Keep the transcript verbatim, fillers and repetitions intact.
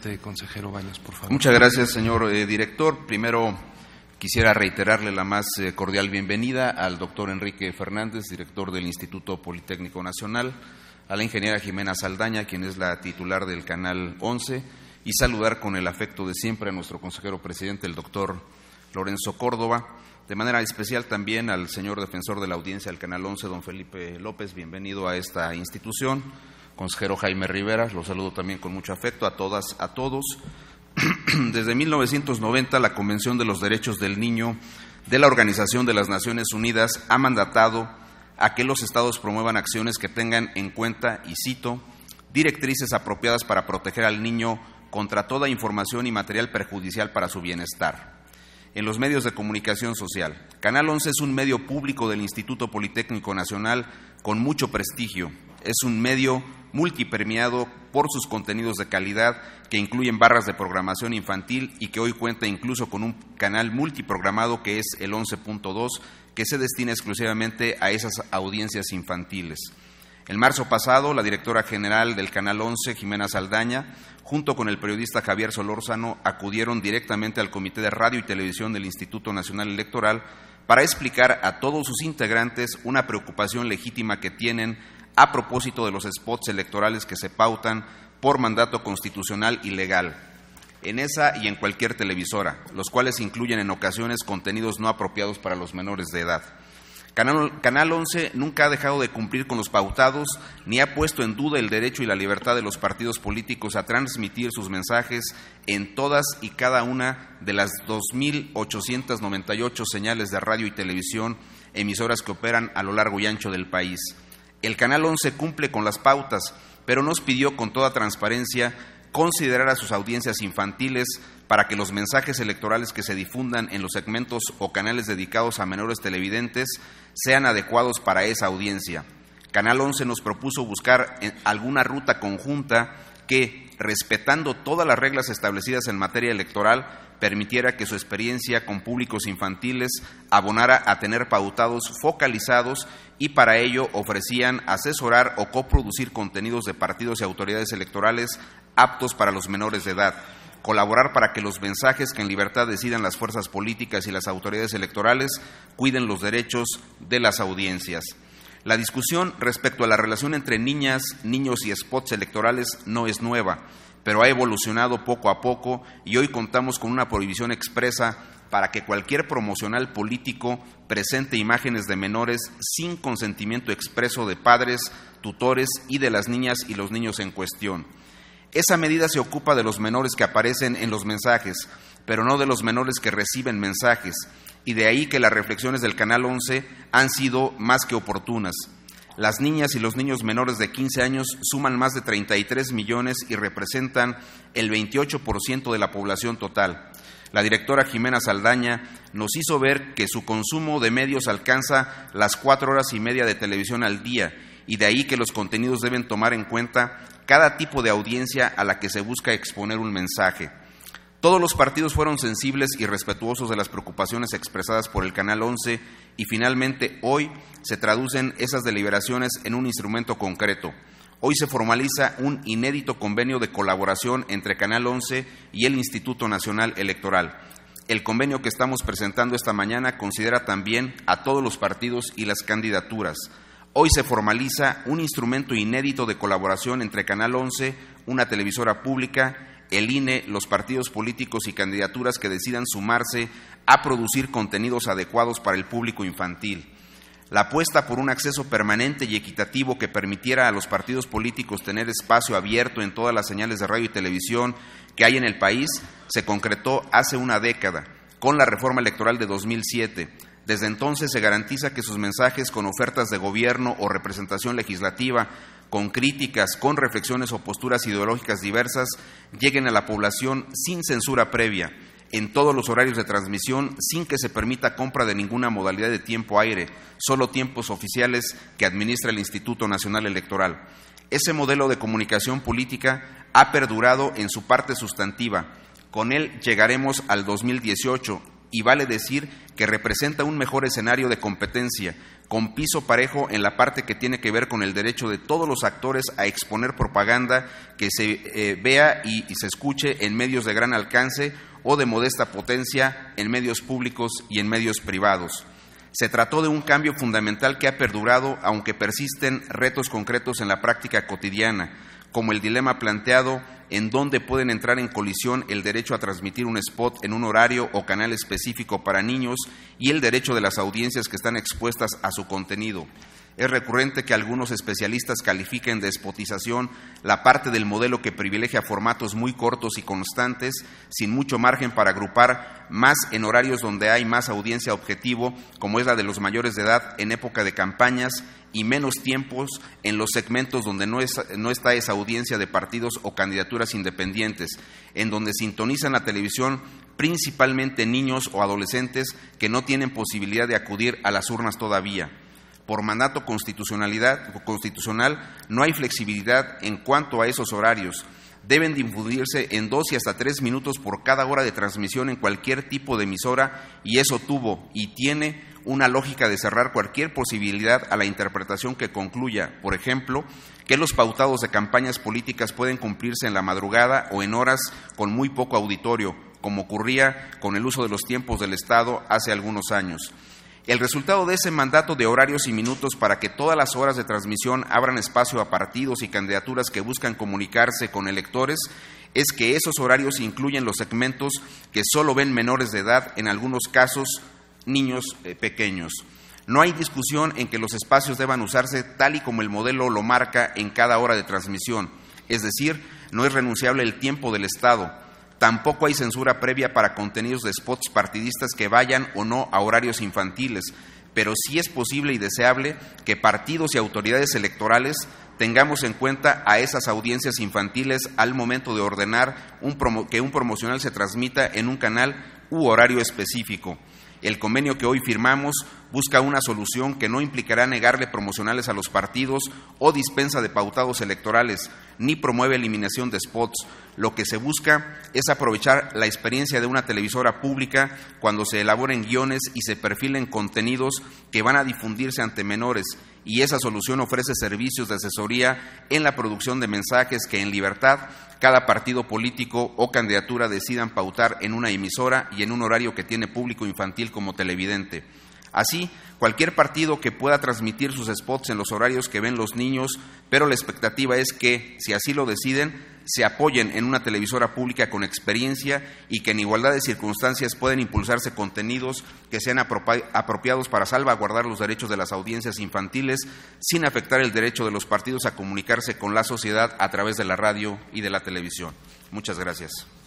Adelante, consejero Baños, por favor. Muchas gracias, señor eh, director. Primero, quisiera reiterarle la más eh, cordial bienvenida al doctor Enrique Fernández, director del Instituto Politécnico Nacional, a la ingeniera Jimena Saldaña, quien es la titular del Canal once, y saludar con el afecto de siempre a nuestro consejero presidente, el doctor Lorenzo Córdoba. De manera especial también al señor defensor de la audiencia del Canal once, don Felipe López, bienvenido a esta institución. Consejero Jaime Rivera, los saludo también con mucho afecto a todas, a todos. Desde mil novecientos noventa, la Convención de los Derechos del Niño de la Organización de las Naciones Unidas ha mandatado a que los Estados promuevan acciones que tengan en cuenta, y cito, directrices apropiadas para proteger al niño contra toda información y material perjudicial para su bienestar. En los medios de comunicación social, Canal once es un medio público del Instituto Politécnico Nacional con mucho prestigio. Es un medio multipremiado por sus contenidos de calidad que incluyen barras de programación infantil y que hoy cuenta incluso con un canal multiprogramado que es el once punto dos, que se destina exclusivamente a esas audiencias infantiles. En marzo pasado, la directora general del Canal once, Jimena Saldaña, junto con el periodista Javier Solórzano, acudieron directamente al Comité de Radio y Televisión del Instituto Nacional Electoral para explicar a todos sus integrantes una preocupación legítima que tienen a propósito de los spots electorales que se pautan por mandato constitucional y legal, en esa y en cualquier televisora, los cuales incluyen en ocasiones contenidos no apropiados para los menores de edad. Canal, Canal once nunca ha dejado de cumplir con los pautados, ni ha puesto en duda el derecho y la libertad de los partidos políticos a transmitir sus mensajes en todas y cada una de las dos mil ochocientas noventa y ocho señales de radio y televisión, emisoras que operan a lo largo y ancho del país. El Canal once cumple con las pautas, pero nos pidió con toda transparencia considerar a sus audiencias infantiles para que los mensajes electorales que se difundan en los segmentos o canales dedicados a menores televidentes sean adecuados para esa audiencia. Canal once nos propuso buscar alguna ruta conjunta que, respetando todas las reglas establecidas en materia electoral, permitiera que su experiencia con públicos infantiles abonara a tener pautados focalizados, y para ello ofrecían asesorar o coproducir contenidos de partidos y autoridades electorales aptos para los menores de edad, colaborar para que los mensajes que en libertad decidan las fuerzas políticas y las autoridades electorales cuiden los derechos de las audiencias. La discusión respecto a la relación entre niñas, niños y spots electorales no es nueva, pero ha evolucionado poco a poco y hoy contamos con una prohibición expresa para que cualquier promocional político presente imágenes de menores sin consentimiento expreso de padres, tutores y de las niñas y los niños en cuestión. Esa medida se ocupa de los menores que aparecen en los mensajes, pero no de los menores que reciben mensajes, y de ahí que las reflexiones del Canal once han sido más que oportunas. Las niñas y los niños menores de quince años suman más de treinta y tres millones y representan el veintiocho por ciento de la población total. La directora Jimena Saldaña nos hizo ver que su consumo de medios alcanza las cuatro horas y media de televisión al día, y de ahí que los contenidos deben tomar en cuenta cada tipo de audiencia a la que se busca exponer un mensaje. Todos los partidos fueron sensibles y respetuosos de las preocupaciones expresadas por el Canal once y finalmente hoy se traducen esas deliberaciones en un instrumento concreto. Hoy se formaliza un inédito convenio de colaboración entre Canal once y el Instituto Nacional Electoral. El convenio que estamos presentando esta mañana considera también a todos los partidos y las candidaturas. Hoy se formaliza un instrumento inédito de colaboración entre Canal once, una televisora pública, el I N E, los partidos políticos y candidaturas que decidan sumarse a producir contenidos adecuados para el público infantil. La apuesta por un acceso permanente y equitativo que permitiera a los partidos políticos tener espacio abierto en todas las señales de radio y televisión que hay en el país se concretó hace una década, con la reforma electoral de dos mil siete. Desde entonces se garantiza que sus mensajes con ofertas de gobierno o representación legislativa, con críticas, con reflexiones o posturas ideológicas diversas, lleguen a la población sin censura previa, en todos los horarios de transmisión, sin que se permita compra de ninguna modalidad de tiempo aire, solo tiempos oficiales que administra el Instituto Nacional Electoral. Ese modelo de comunicación política ha perdurado en su parte sustantiva. Con él llegaremos al dos mil dieciocho y vale decir que representa un mejor escenario de competencia, con piso parejo en la parte que tiene que ver con el derecho de todos los actores a exponer propaganda que se eh, vea y, y se escuche en medios de gran alcance o de modesta potencia en medios públicos y en medios privados. Se trató de un cambio fundamental que ha perdurado, aunque persisten retos concretos en la práctica cotidiana, como el dilema planteado en dónde pueden entrar en colisión el derecho a transmitir un spot en un horario o canal específico para niños y el derecho de las audiencias que están expuestas a su contenido. Es recurrente que algunos especialistas califiquen de spotización la parte del modelo que privilegia formatos muy cortos y constantes, sin mucho margen para agrupar más en horarios donde hay más audiencia objetivo, como es la de los mayores de edad en época de campañas, y menos tiempos en los segmentos donde no, es, no está esa audiencia de partidos o candidaturas independientes, en donde sintonizan la televisión principalmente niños o adolescentes que no tienen posibilidad de acudir a las urnas todavía. Por mandato constitucionalidad, constitucional no hay flexibilidad en cuanto a esos horarios. Deben difundirse en dos y hasta tres minutos por cada hora de transmisión en cualquier tipo de emisora, y eso tuvo y tiene una lógica de cerrar cualquier posibilidad a la interpretación que concluya, por ejemplo, que los pautados de campañas políticas pueden cumplirse en la madrugada o en horas con muy poco auditorio, como ocurría con el uso de los tiempos del Estado hace algunos años. El resultado de ese mandato de horarios y minutos para que todas las horas de transmisión abran espacio a partidos y candidaturas que buscan comunicarse con electores es que esos horarios incluyen los segmentos que solo ven menores de edad, en algunos casos niños eh, pequeños. No hay discusión en que los espacios deban usarse tal y como el modelo lo marca en cada hora de transmisión, es decir, no es renunciable el tiempo del Estado. Tampoco hay censura previa para contenidos de spots partidistas que vayan o no a horarios infantiles, pero sí es posible y deseable que partidos y autoridades electorales tengamos en cuenta a esas audiencias infantiles al momento de ordenar un promo- que un promocional se transmita en un canal u horario específico. El convenio que hoy firmamos busca una solución que no implicará negarle promocionales a los partidos o dispensa de pautados electorales, ni promueve eliminación de spots. Lo que se busca es aprovechar la experiencia de una televisora pública cuando se elaboren guiones y se perfilen contenidos que van a difundirse ante menores, y esa solución ofrece servicios de asesoría en la producción de mensajes que en libertad cada partido político o candidatura decidan pautar en una emisora y en un horario que tiene público infantil como televidente. Así, cualquier partido que pueda transmitir sus spots en los horarios que ven los niños, pero la expectativa es que, si así lo deciden, se apoyen en una televisora pública con experiencia y que en igualdad de circunstancias pueden impulsarse contenidos que sean apropiados para salvaguardar los derechos de las audiencias infantiles sin afectar el derecho de los partidos a comunicarse con la sociedad a través de la radio y de la televisión. Muchas gracias.